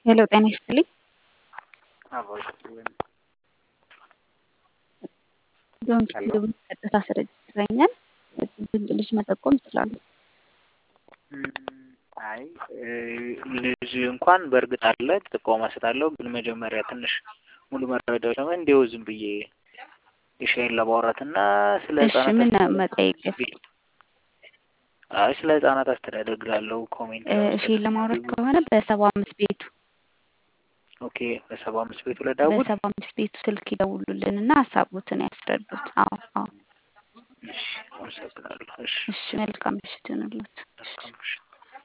ሄሎ ጤና ይስጥልኝ። ዶንት ሄሎ ቀጥታ ስርጭት ይገኛል። ድንቅ ልጅ መጠቆም ይችላሉ። አይ ልጅ እንኳን በእርግጥ አለ ጥቆማ እሰጣለሁ፣ ግን መጀመሪያ ትንሽ ሙሉ መረጃዎች ነው እንዲሁ ዝም ብዬ የሻይን ለማውራትና ስለ እሺ ህጻናት ምን አስተዳደግ መጠየቅ? አይ ስለ ህጻናት አስተዳደግ ላለው ኮሜንት እሺ ለመስጠት ለማውራት ከሆነ በ75 ቤቱ ኦኬ፣ በ75 ቤቱ ለዳውት በ75 ቤቱ ስልክ ይደውሉልንና ሀሳቦትን ያስረዱት። አዎ አዎ። እሺ፣ አመሰግናለሁ። እሺ እሺ መልካም ምሽት ይሁንልዎት። መልካም ምሽት።